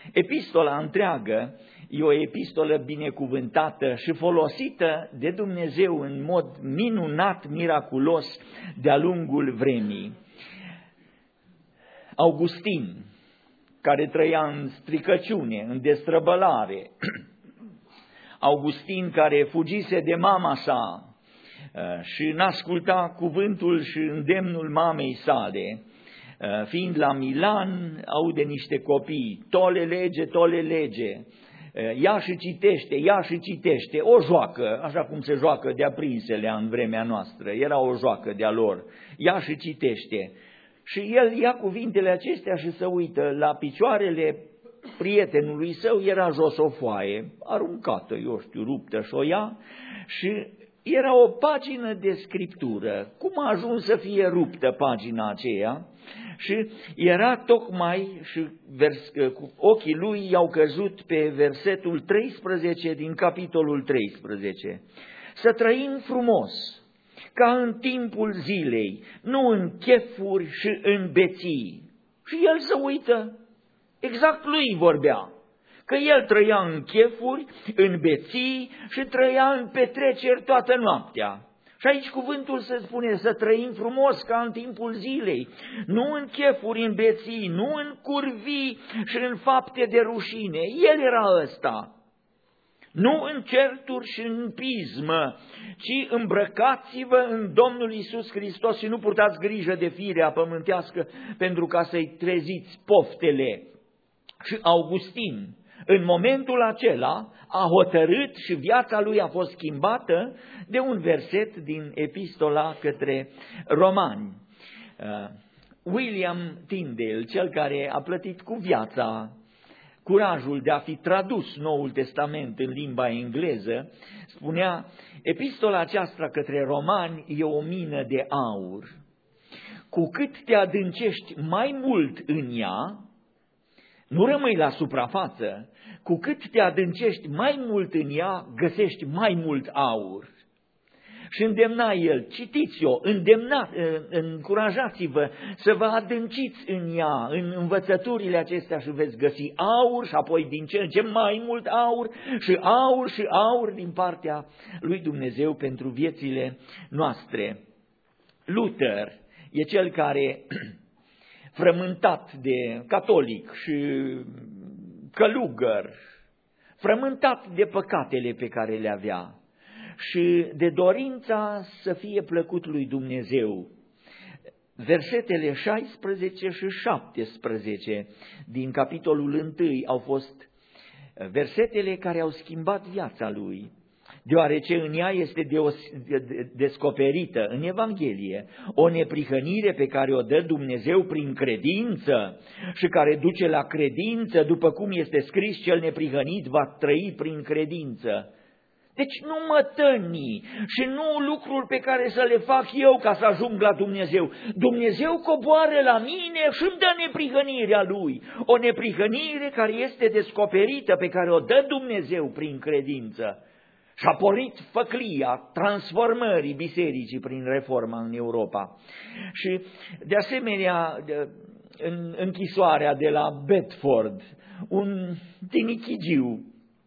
Epistola întreagă e o epistolă binecuvântată și folosită de Dumnezeu în mod minunat, miraculos de-a lungul vremii. Augustin, care trăia în stricăciune, în destrăbălare, Augustin care fugise de mama sa și n-asculta cuvântul și îndemnul mamei sale, fiind la Milan, aude niște copii, tole lege, ia și citește, o joacă, așa cum se joacă de aprinsele în vremea noastră, era o joacă de-a lor, ia și citește. Și el ia cuvintele acestea și se uită la picioarele prietenului său, era jos o foaie, aruncată, ruptă, și o ia și era o pagină de scriptură. Cum a ajuns să fie ruptă pagina aceea? Și era tocmai, și ochii lui i-au căzut pe versetul 13 din capitolul 13. Să trăim frumos, ca în timpul zilei, nu în chefuri și în beții. Și el se uită, exact lui vorbea, că el trăia în chefuri, în beții și trăia în petreceri toată noaptea. Și aici cuvântul se spune să trăim frumos ca în timpul zilei, nu în chefuri, în beții, nu în curvii și în fapte de rușine. El era ăsta. Nu în certuri și în pismă, ci îmbrăcați-vă în Domnul Iisus Hristos și nu purtați grijă de firea pământească pentru ca să-i treziți poftele. Și Augustin, în momentul acela, a hotărât și viața lui a fost schimbată de un verset din epistola către Romani. William Tyndale, cel care a plătit cu viața curajul de a fi tradus Noul Testament în limba engleză, spunea, epistola aceasta către Romani e o mină de aur. Cu cât te adâncești mai mult în ea, nu rămâi la suprafață, cu cât te adâncești mai mult în ea, găsești mai mult aur. Și îndemna el, citiți-o, încurajați-vă să vă adânciți în ea, în învățăturile acestea și veți găsi aur și apoi din ce în ce mai mult aur și aur din partea lui Dumnezeu pentru viețile noastre. Luther e cel care, frământat de catolic și călugăr, frământat de păcatele pe care le avea și de dorința să fie plăcut lui Dumnezeu, versetele 16 și 17 din capitolul 1 au fost versetele care au schimbat viața lui, deoarece în ea este descoperită în Evanghelie o neprihănire pe care o dă Dumnezeu prin credință și care duce la credință, după cum este scris, cel neprihănit va trăi prin credință. Deci nu mătănii și nu lucruri pe care să le fac eu ca să ajung la Dumnezeu. Dumnezeu coboară la mine și îmi dă neprihănirea Lui. O neprihănire care este descoperită, pe care o dă Dumnezeu prin credință. Și a pornit făclia transformării bisericii prin reforma în Europa. Și de asemenea, în închisoarea de la Bedford, un tinichigiu,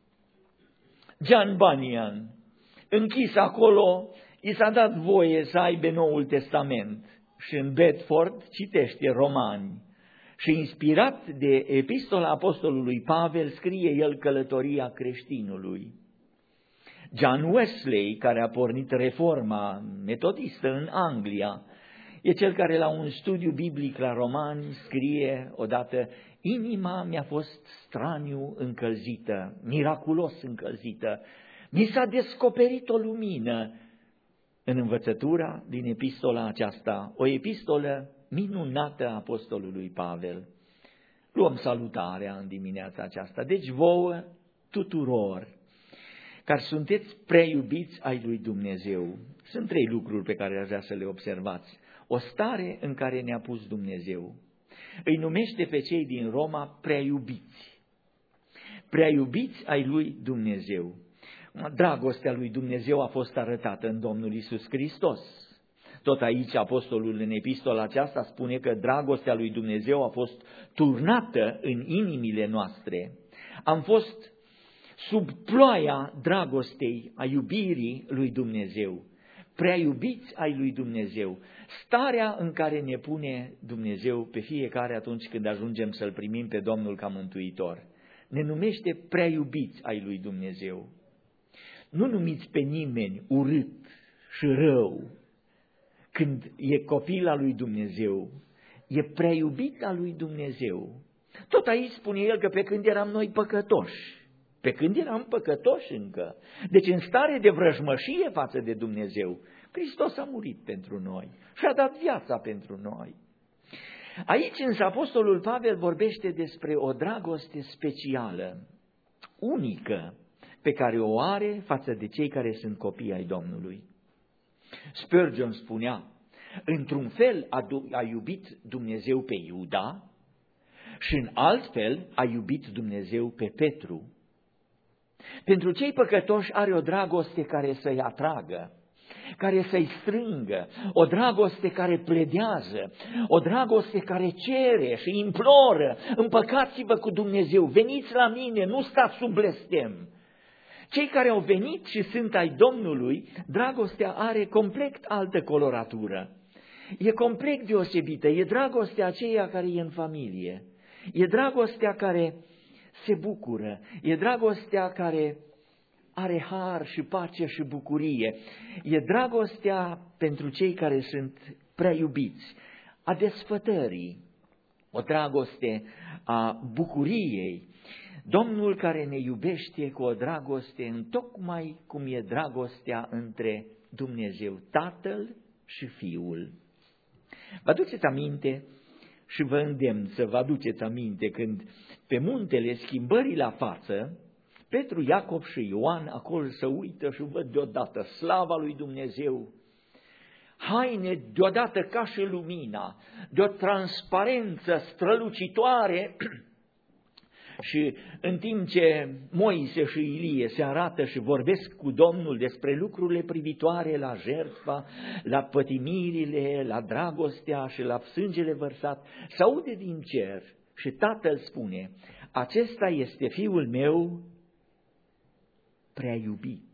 John Bunyan, închis acolo, i s-a dat voie să aibă Noul Testament și în Bedford citește Romani și inspirat de epistola apostolului Pavel scrie el Călătoria creștinului. John Wesley, care a pornit reforma metodistă în Anglia, e cel care la un studiu biblic la Romani scrie odată: inima mi-a fost straniu încălzită, miraculos încălzită, mi s-a descoperit o lumină în învățătura din epistola aceasta, o epistolă minunată a apostolului Pavel. Luăm salutarea în dimineața aceasta, deci vouă tuturor care sunteți preiubiți ai lui Dumnezeu. Sunt 3 lucruri pe care aș vrea să le observați. O stare în care ne-a pus Dumnezeu. Îi numește pe cei din Roma preiubiți. Preiubiți ai lui Dumnezeu. Dragostea lui Dumnezeu a fost arătată în Domnul Iisus Hristos. Tot aici apostolul în epistola aceasta spune că dragostea lui Dumnezeu a fost turnată în inimile noastre. Am fost sub ploaia dragostei, a iubirii lui Dumnezeu, prea iubiți ai lui Dumnezeu, starea în care ne pune Dumnezeu pe fiecare atunci când ajungem să-L primim pe Domnul ca Mântuitor. Ne numește prea iubiți ai lui Dumnezeu. Nu numiți pe nimeni urât și rău când e copil al lui Dumnezeu, e prea iubit al lui Dumnezeu. Tot aici spune el că pe când eram noi păcătoși, pe când eram păcătoși încă, deci în stare de vrăjmășie față de Dumnezeu, Hristos a murit pentru noi și a dat viața pentru noi. Aici însă apostolul Pavel vorbește despre o dragoste specială, unică, pe care o are față de cei care sunt copii ai Domnului. Spurgeon spunea, într-un fel a iubit Dumnezeu pe Iuda și în alt fel a iubit Dumnezeu pe Petru. Pentru cei păcătoși are o dragoste care să-i atragă, care să-i strângă, o dragoste care pledează, o dragoste care cere și imploră, împăcați-vă cu Dumnezeu, veniți la mine, nu stați sub blestem. Cei care au venit și sunt ai Domnului, dragostea are complet altă coloratură. E complet deosebită, e dragostea aceea care e în familie, e dragostea care se bucură, e dragostea care are har și pace și bucurie, e dragostea pentru cei care sunt prea iubiți, a desfătării, o dragoste a bucuriei. Domnul care ne iubește cu o dragoste întocmai cum e dragostea între Dumnezeu Tatăl și Fiul. Vă aduceți aminte și vă îndemn să vă aduceți aminte când pe muntele schimbării la față, Petru, Iacov și Ioan acolo se uită și văd deodată slava lui Dumnezeu, haine deodată ca și lumina, de o transparență strălucitoare. Și în timp ce Moise și Ilie se arată și vorbesc cu Domnul despre lucrurile privitoare la jertfa, la pătimirile, la dragostea și la sângele vărsat, se aude din cer și Tatăl spune, acesta este Fiul meu prea iubit.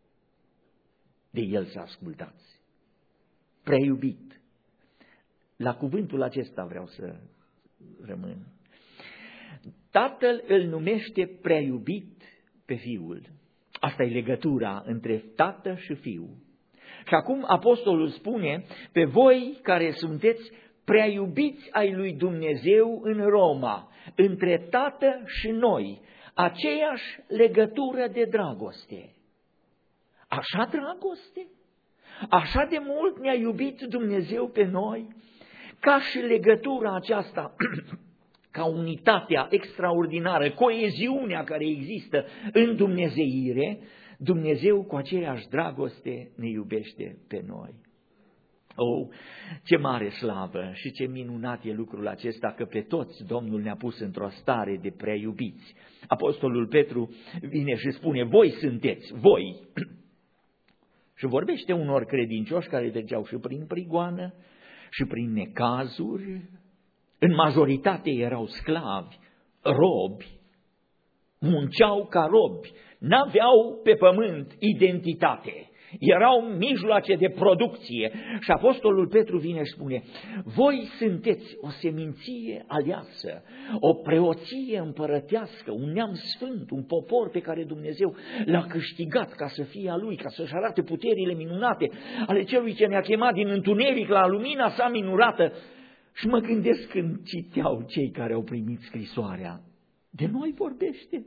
De el să ascultați. Prea iubit. La cuvântul acesta vreau să rămân. Tatăl îl numește prea iubit pe Fiul. Asta e legătura între Tată și Fiu. Și acum apostolul spune, pe voi care sunteți prea iubiți ai lui Dumnezeu în Roma, între Tată și noi, aceeași legătură de dragoste. Așa dragoste? Așa de mult ne-a iubit Dumnezeu pe noi, ca și legătura aceasta, ca unitatea extraordinară, coeziunea care există în dumnezeire, Dumnezeu cu aceeași dragoste ne iubește pe noi. Oh, ce mare slavă și ce minunat e lucrul acesta că pe toți Domnul ne-a pus într-o stare de prea iubiți. Apostolul Petru vine și spune, voi sunteți, voi. Și vorbește unor credincioși care treceau și prin prigoană și prin necazuri. În majoritate erau sclavi, robi, munceau ca robi, n-aveau pe pământ identitate, erau mijloace de producție. Și apostolul Petru vine și spune, voi sunteți o seminție aleasă, o preoție împărătească, un neam sfânt, un popor pe care Dumnezeu l-a câștigat ca să fie a Lui, ca să-și arate puterile minunate ale Celui ce ne-a chemat din întuneric la lumina sa minunată. Și mă gândesc când citeau cei care au primit scrisoarea, de noi vorbește.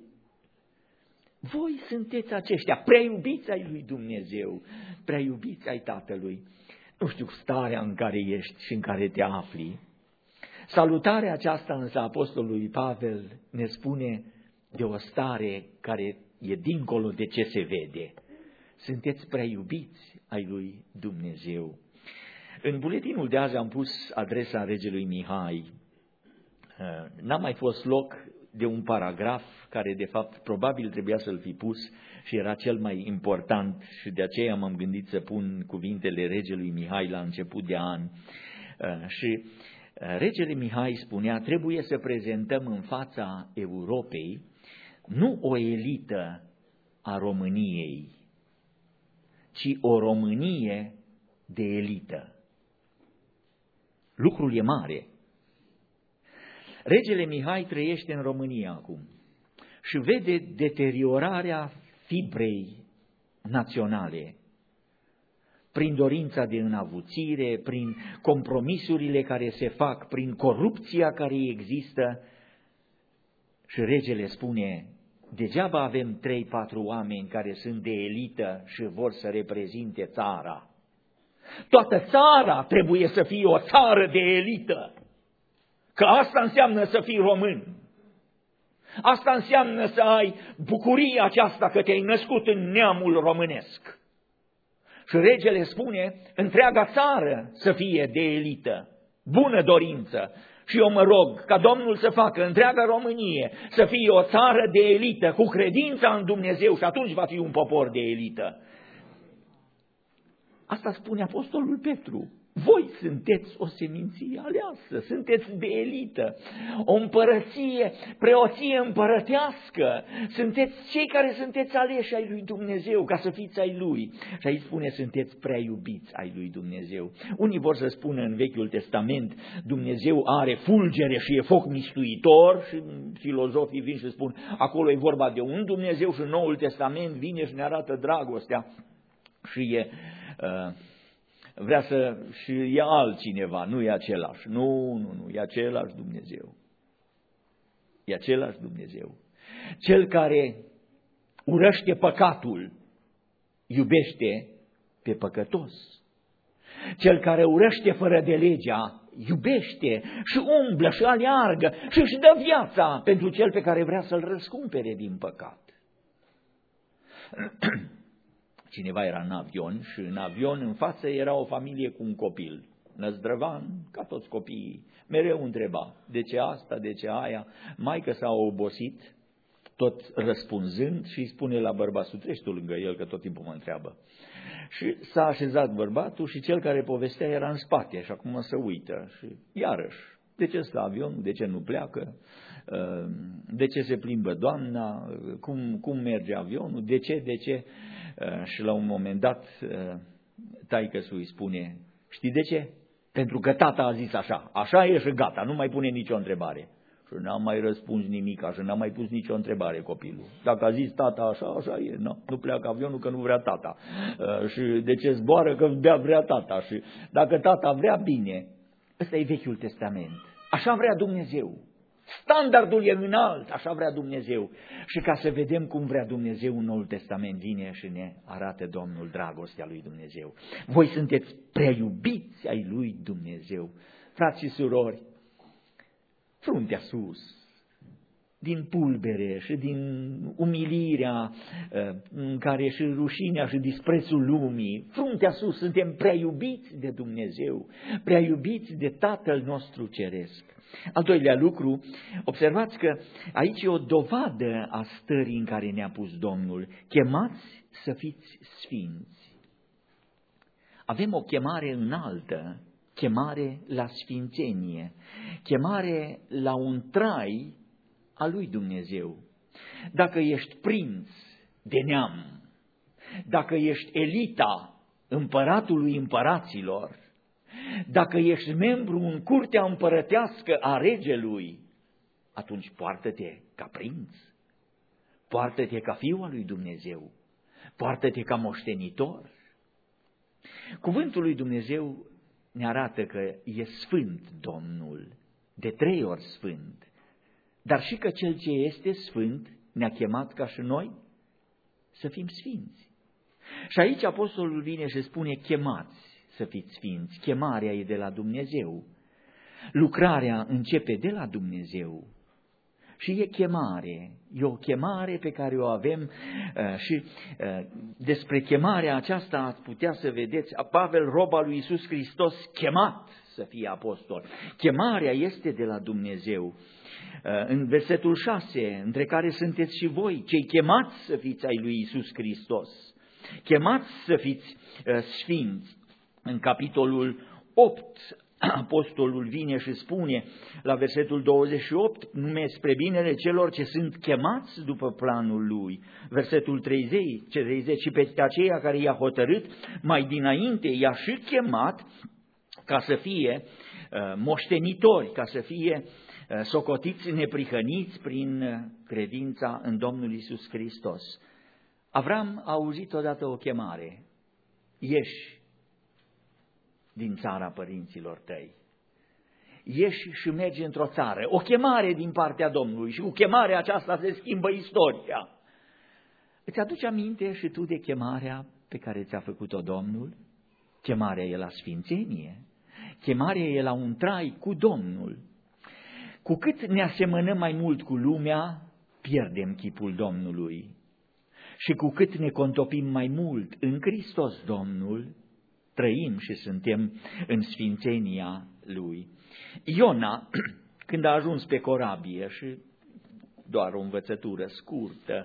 Voi sunteți aceștia, prea iubiți ai lui Dumnezeu, prea iubiți ai Tatălui. Nu știu starea în care ești și în care te afli. Salutarea aceasta însă apostolului Pavel ne spune de o stare care e dincolo de ce se vede. Sunteți prea iubiți ai lui Dumnezeu. În buletinul de azi am pus adresa regelui Mihai. N-a mai fost loc de un paragraf care de fapt probabil trebuia să-l fi pus și era cel mai important și de aceea m-am gândit să pun cuvintele regelui Mihai la început de an. Și regele Mihai spunea, trebuie să prezentăm în fața Europei nu o elită a României, ci o Românie de elită. Lucrul e mare. Regele Mihai trăiește în România acum și vede deteriorarea fibrei naționale prin dorința de înavuțire, prin compromisurile care se fac, prin corupția care există. Și regele spune, degeaba avem 3-4 oameni care sunt de elită și vor să reprezinte țara. Toată țara trebuie să fie o țară de elită, că asta înseamnă să fii român. Asta înseamnă să ai bucuria aceasta că te-ai născut în neamul românesc. Și regele spune, întreaga țară să fie de elită, bună dorință. Și eu mă rog ca Domnul să facă întreaga Românie să fie o țară de elită, cu credința în Dumnezeu, și atunci va fi un popor de elită. Asta spune Apostolul Petru. Voi sunteți o seminție aleasă, sunteți de elită, o împărăție, preoție împărătească, sunteți cei care sunteți aleși ai lui Dumnezeu, ca să fiți ai lui. Și aici spune, sunteți prea iubiți ai lui Dumnezeu. Unii vor să spună în Vechiul Testament, Dumnezeu are fulgere și e foc mistuitor, și filozofii vin și spun, acolo e vorba de un Dumnezeu, și în Noul Testament vine și ne arată dragostea și vrea să și e altcineva, nu e același. Nu, e același Dumnezeu. E același Dumnezeu. Cel care urăște păcatul, iubește pe păcătos. Cel care urăște fără de legea, iubește și umblă și aleargă și își dă viața pentru cel pe care vrea să-l răscumpere din păcat. Cineva era în avion și în avion în față era o familie cu un copil, năzdrăvan, ca toți copiii. Mereu întreba, de ce asta, de ce aia? Maică s-a obosit, tot răspunzând, și îi spune la bărbatul, treci tu lângă el, că tot timpul mă întreabă. Și s-a așezat bărbatul și cel care povestea era în spate și acum se uită. Și iarăși, de ce stă avionul, de ce nu pleacă? De ce se plimbă doamna? Cum merge avionul? De ce? Și la un moment dat taică-su îi spune, știi de ce? Pentru că tata a zis așa, așa e și gata, nu mai pune nicio întrebare. Și n-a mai răspuns nimic, și n-a mai pus nicio întrebare copilul. Dacă a zis tata așa, așa e, nu pleacă avionul că nu vrea tata. Și de ce zboară? Că vrea tata. Și dacă tata vrea, bine. Ăsta e Vechiul Testament. Așa vrea Dumnezeu. Standardul e înalt, așa vrea Dumnezeu. Și ca să vedem cum vrea Dumnezeu în Noul Testament, vine și ne arată Domnul dragostea lui Dumnezeu. Voi sunteți prea iubiți ai lui Dumnezeu. Frați și surori, fruntea sus, din pulbere și din umilirea în care și rușinea și disprețul lumii, fruntea sus, suntem prea iubiți de Dumnezeu, prea iubiți de Tatăl nostru Ceresc. Al doilea lucru, observați că aici e o dovadă a stării în care ne-a pus Domnul. Chemați să fiți sfinți. Avem o chemare înaltă, chemare la sfințenie, chemare la un trai al lui Dumnezeu. Dacă ești prinț de neam, dacă ești elita împăratului împăraților, dacă ești membru în curtea împărătească a regelui, atunci poartă-te ca prinț, poartă-te ca fiul al lui Dumnezeu, poartă-te ca moștenitor. Cuvântul lui Dumnezeu ne arată că e sfânt Domnul, de 3 ori sfânt, dar și că Cel ce este sfânt ne-a chemat ca și noi să fim sfinți. Și aici apostolul vine și spune, chemați să fiți sfinți, chemarea e de la Dumnezeu, lucrarea începe de la Dumnezeu și e chemare, e o chemare pe care o avem și despre chemarea aceasta ați putea să vedeți, Pavel, rob al lui Iisus Hristos, chemat să fie apostol. Chemarea este de la Dumnezeu. În versetul 6, între care sunteți și voi, cei chemați să fiți ai lui Iisus Hristos, chemați să fiți sfinți. În capitolul 8, apostolul vine și spune la versetul 28, nume spre binele celor ce sunt chemați după planul lui. Versetul 30, și pe aceia care i-a hotărât mai dinainte, i-a și chemat ca să fie moștenitori, ca să fie socotiți neprihăniți prin credința în Domnul Iisus Hristos. Avram a auzit odată o chemare: ieși din țara părinților tăi, ieși și mergi într-o țară, o chemare din partea Domnului, și cu chemarea aceasta se schimbă istoria. Îți aduci aminte și tu de chemarea pe care ți-a făcut-o Domnul? Chemarea e la sfințenie, chemarea e la un trai cu Domnul. Cu cât ne asemănăm mai mult cu lumea, pierdem chipul Domnului. Și cu cât ne contopim mai mult în Hristos Domnul, trăim și suntem în sfințenia Lui. Iona, când a ajuns pe corabie, și doar o învățătură scurtă,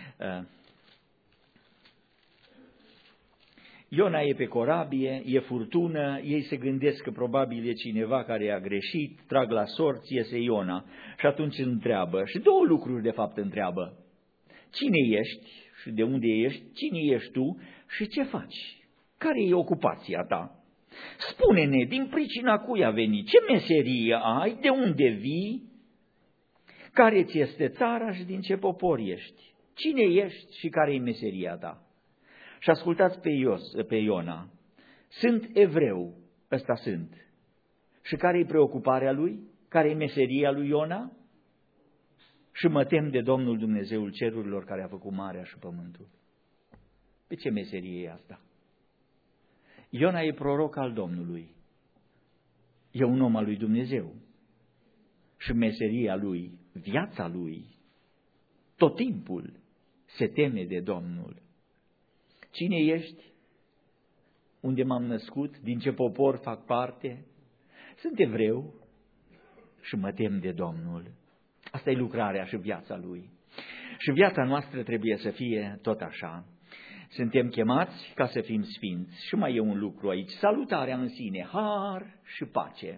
Iona e pe corabie, e furtună, ei se gândesc că probabil e cineva care a greșit, trag la sorți, iese Iona și atunci întreabă, și două lucruri de fapt întreabă: cine ești și de unde ești, cine ești tu și ce faci? Care e ocupația ta? Spune-ne, din pricina cui a venit, ce meserie ai, de unde vii, care ți este țara și din ce popor ești? Cine ești și care e meseria ta? Și ascultați pe Iona: sunt evreu, ăsta sunt. Și care e preocuparea lui? Care e meseria lui Iona? Și mă tem de Domnul Dumnezeul cerurilor, care a făcut marea și pământul. Pe ce meserie e asta? Iona e proroc al Domnului, e un om al lui Dumnezeu și meseria lui, viața lui, tot timpul se teme de Domnul. Cine ești? Unde m-am născut? Din ce popor fac parte? Sunt evreu și mă tem de Domnul. Asta e lucrarea și viața lui. Și viața noastră trebuie să fie tot așa. Suntem chemați ca să fim sfinți. Și mai e un lucru aici, salutarea în sine, har și pace.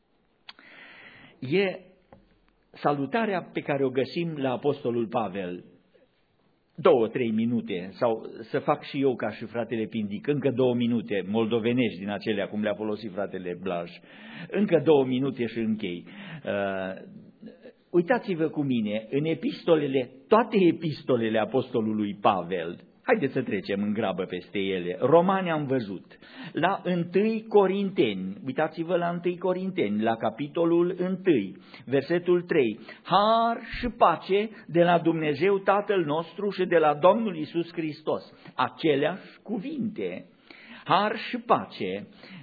E salutarea pe care o găsim la apostolul Pavel. 2-3 minute, sau să fac și eu ca și fratele Pindic, încă 2 minute, moldovenești din acelea, cum le-a folosit fratele Blaj. Încă 2 minute și închei. Uitați-vă cu mine, în epistolele, toate epistolele apostolului Pavel, haideți să trecem în grabă peste ele. Romani am văzut. La 1 Corinteni, uitați-vă la 1 Corinteni, la capitolul 1, versetul 3. Har și pace de la Dumnezeu Tatăl nostru și de la Domnul Iisus Hristos. Aceleași cuvinte. Har și pace.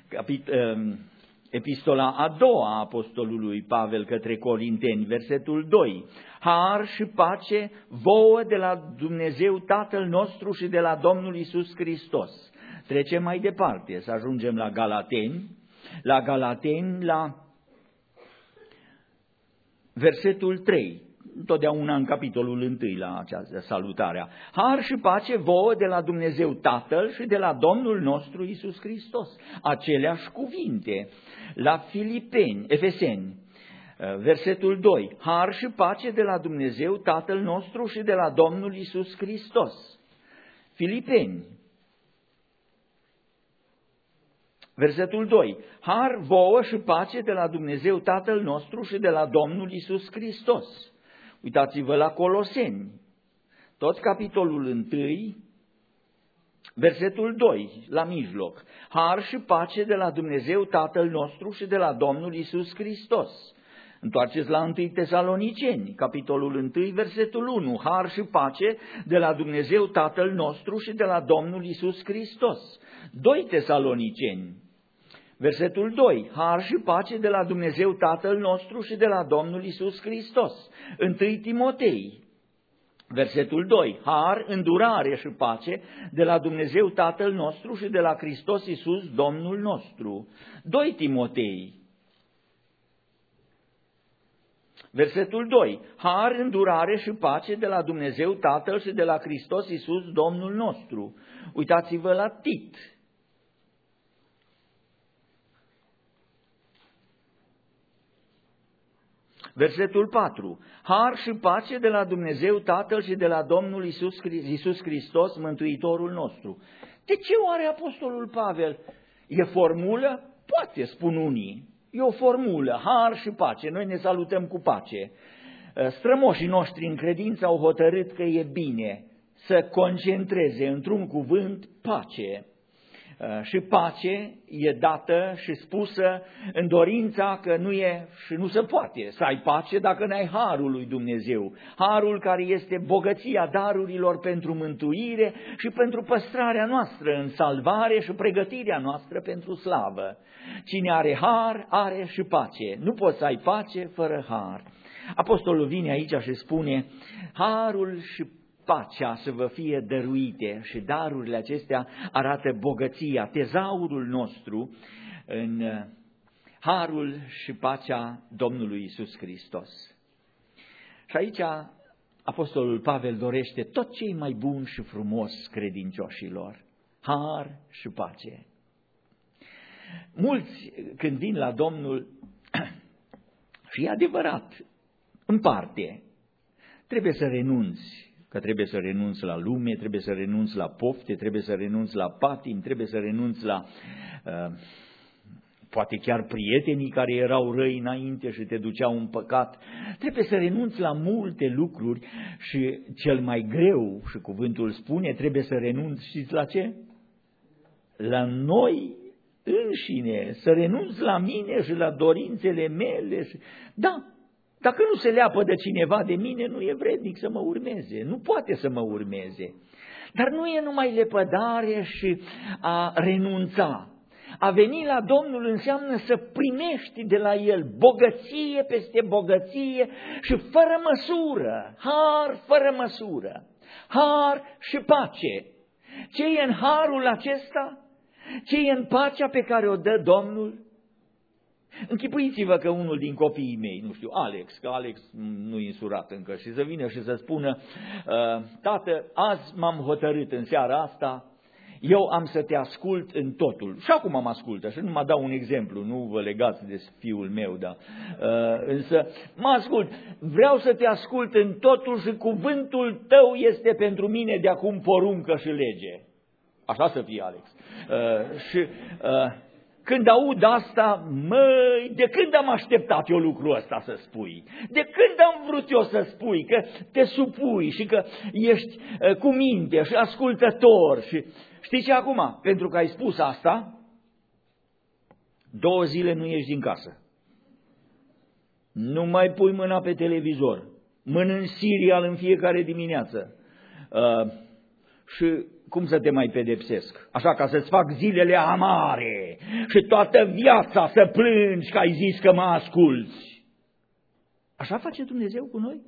Epistola a doua a apostolului Pavel către Corinteni, versetul 2. Har și pace vouă de la Dumnezeu Tatăl nostru și de la Domnul Iisus Hristos. Trecem mai departe, să ajungem la Galateni. La Galateni, la versetul 3. Întotdeauna în capitolul 1 la această salutarea. Har și pace vouă de la Dumnezeu Tatăl și de la Domnul nostru Iisus Hristos. Aceleași cuvinte. La Efeseni, versetul 2. Har și pace de la Dumnezeu Tatăl nostru și de la Domnul Iisus Hristos. Filipeni, versetul 2. Har vouă și pace de la Dumnezeu Tatăl nostru și de la Domnul Iisus Hristos. Uitați-vă la Coloseni, tot capitolul 1, versetul 2, la mijloc. Har și pace de la Dumnezeu Tatăl nostru și de la Domnul Iisus Hristos. Întoarceți la 1 Tesaloniceni, capitolul 1, versetul 1. Har și pace de la Dumnezeu Tatăl nostru și de la Domnul Iisus Hristos. 2 Tesaloniceni, versetul 2. Har și pace de la Dumnezeu Tatăl nostru și de la Domnul Iisus Hristos. 1 Timotei, Versetul 2. Har, îndurare și pace de la Dumnezeu Tatăl nostru și de la Hristos Iisus Domnul nostru. 2 Timotei. Versetul 2. Har, îndurare și pace de la Dumnezeu Tatăl și de la Hristos Iisus Domnul nostru. Uitați-vă la Tit. Versetul 4. Har și pace de la Dumnezeu Tatăl și de la Domnul Iisus Hristos, Mântuitorul nostru. De ce oare Apostolul Pavel? E formulă? Poate, spun unii. E o formulă, har și pace. Noi ne salutăm cu pace. Strămoșii noștri în credință au hotărât că e bine să concentreze într-un cuvânt pace. Și pace e dată și spusă în dorința că nu e și nu se poate să ai pace dacă n-ai harul lui Dumnezeu. Harul care este bogăția darurilor pentru mântuire și pentru păstrarea noastră în salvare și pregătirea noastră pentru slavă. Cine are har, are și pace. Nu poți să ai pace fără har. Apostolul vine aici și spune, harul și pacea să vă fie dăruite, și darurile acestea arată bogăția, tezaurul nostru în harul și pacea Domnului Iisus Hristos. Și aici Apostolul Pavel dorește tot ce e mai bun și frumos credincioșilor, har și pace. Mulți când vin la Domnul, și e adevărat, în parte, trebuie să renunți, că trebuie să renunți la lume, trebuie să renunți la pofte, trebuie să renunți la patim, trebuie să renunți la poate chiar prietenii care erau răi înainte și te duceau în păcat. Trebuie să renunți la multe lucruri și cel mai greu, și cuvântul spune, trebuie să renunți, știți la ce? La noi înșine, să renunți la mine și la dorințele mele. Da, dacă nu se leapă de cineva de mine, nu e vrednic să mă urmeze, nu poate să mă urmeze. Dar nu e numai lepădare și a renunța. A veni la Domnul înseamnă să primești de la El bogăție peste bogăție și fără măsură, har fără măsură, har și pace. Ce e în harul acesta? Ce e în pacea pe care o dă Domnul? Închipuiți-vă că unul din copiii mei, nu știu, Alex, că Alex nu e însurat încă, și să vină și să spună, tată, azi m-am hotărât în seara asta, eu am să te ascult în totul. Și acum mă ascultă, și nu mă dau un exemplu, nu vă legați de fiul meu, dar însă mă ascult, vreau să te ascult în totul și cuvântul tău este pentru mine de acum poruncă și lege. Așa să fie, Alex. Când aud asta, măi, de când am așteptat eu lucrul ăsta să spui? De când am vrut eu să spui că te supui și că ești cu minte și ascultător? Și știi ce acum? Pentru că ai spus asta, 2 zile nu ieși din casă. Nu mai pui mâna pe televizor. Mănânci cereal în fiecare dimineață. Și cum să te mai pedepsesc? Așa, ca să-ți fac zilele amare și toată viața să plângi că ai zis că mă asculți. Așa face Dumnezeu cu noi?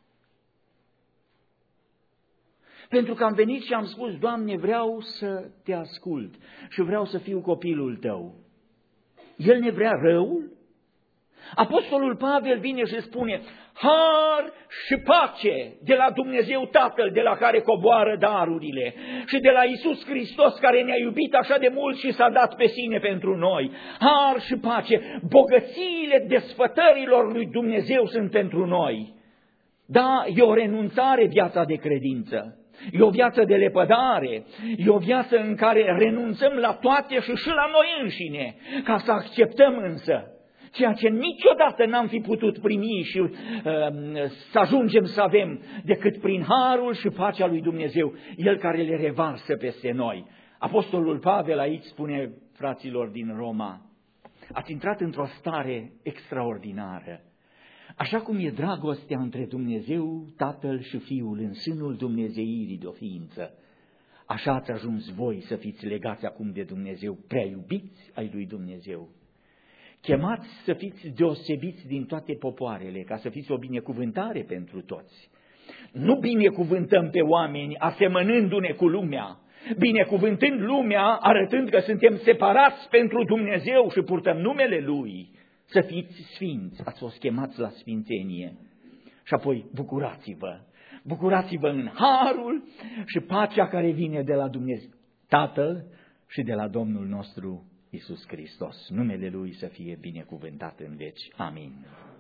Pentru că am venit și am spus, Doamne, vreau să te ascult și vreau să fiu copilul tău. El ne vrea răul? Apostolul Pavel vine și spune, har și pace de la Dumnezeu Tatăl, de la care coboară darurile, și de la Iisus Hristos, care ne-a iubit așa de mult și s-a dat pe sine pentru noi. Har și pace, bogățiile desfătărilor lui Dumnezeu sunt pentru noi. Da, e o renunțare viața de credință, e o viață de lepădare, e o viață în care renunțăm la toate și la noi înșine, ca să acceptăm însă ceea ce niciodată n-am fi putut primi și să ajungem să avem decât prin harul și pacea lui Dumnezeu, El care le revarsă peste noi. Apostolul Pavel aici spune fraților din Roma, ați intrat într-o stare extraordinară. Așa cum e dragostea între Dumnezeu, Tatăl și Fiul în sânul dumnezeirii de o ființă, așa ați ajuns voi să fiți legați acum de Dumnezeu, prea iubiți ai lui Dumnezeu. Chemați să fiți deosebiți din toate popoarele, ca să fiți o binecuvântare pentru toți. Nu binecuvântăm pe oameni asemănându-ne cu lumea, binecuvântând lumea, arătând că suntem separați pentru Dumnezeu și purtăm numele Lui. Să fiți sfinți, ați fost chemați la sfințenie. Și apoi bucurați-vă în harul și pacea care vine de la Dumnezeu Tatăl și de la Domnul nostru Iisus Hristos. Numele Lui să fie binecuvântat în veci. Amin.